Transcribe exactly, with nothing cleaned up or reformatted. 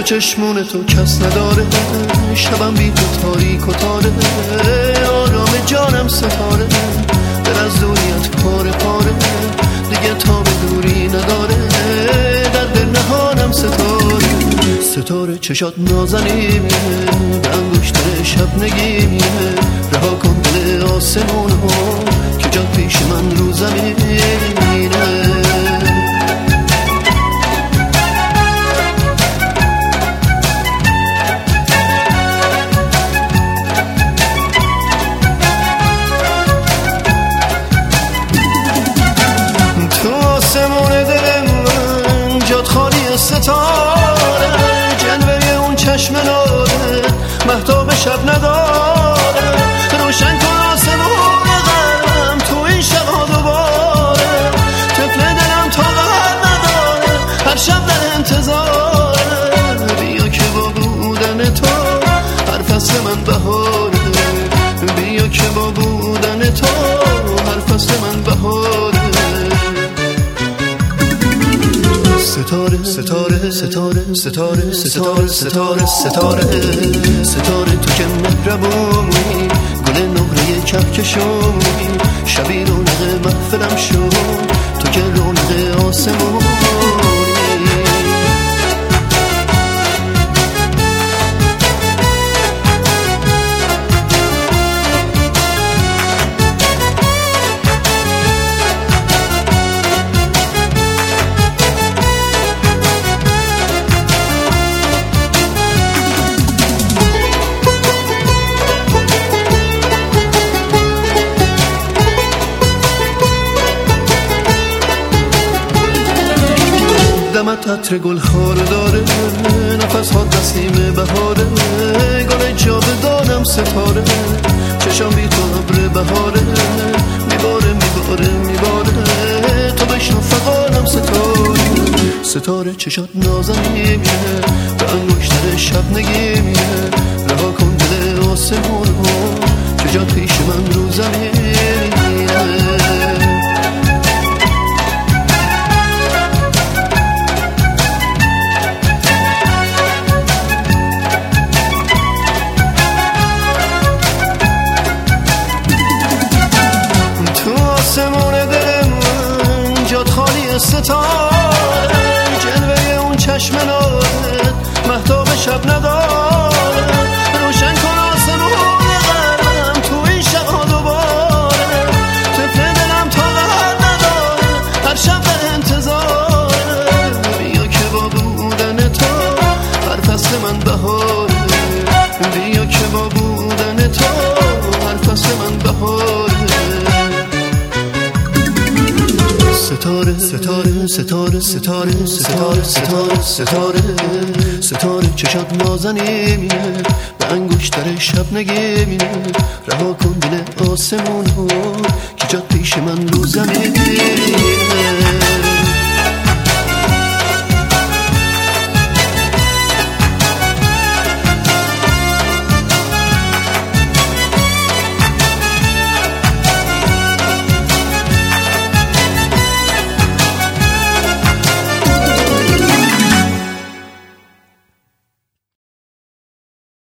چشمون تو کس نداره، شبم بی تو تاریک و تاره، آرام جانم ستاره، دل از دوریت پاره پاره، دیگه تا به دوری نداره، در دل نهانم ستاره. ستاره چشات نازنیمیه، به انگشتر شب نگیمیه، رها کن دل آسمونو که جا پیش من رو زمینه. ستاره جلوه اون چشم ناره، مهتاب شب نداره، روشن کن آسمون قلبم تو این شبا دوباره، طفل دلم طاقت نداره، هر شب در انتظاره، بیا که با بودن تو هر فصل من بهاره، بیا که با بودن تو هر فصل من بهاره. ستاره ستاره ستاره ستاره ستاره ستاره ستاره ستاره تو که مهربونی، گل نقره کهکشانی، شبی رونق محفلم شو، تو که رونق آسمانی. دمت عطر گل خار داره، نفس ها نسیم بهاره، گل جاودانم ستاره، چشم بی تو ابر بهاره، میباره میباره میباره، تو بشنو فقارم ستاره. ستاره چشات نازنیمیه، به انگشتر شب نگیمیه، رها کن دل آسمون که جا پیش من رو زمینه. ستاره جلوه اون چشم ناره، مهتاب شب نداره، روشن کن آسمون قلبم تو این شبا دوباره، طفل دلم طاقت نداره، هر شب در انتظاره، بیا که با بودن تو هر فصل من بهاره، بیا که با بودن تو هر فصل من بهاره. ستاره ستاره ستاره ستاره ستاره ستاره ستاره ستاره چشات نازنیمیه، به انگشتر شب نگیمیه، رها کن دل آسمون که جا پیش من رو زمینه.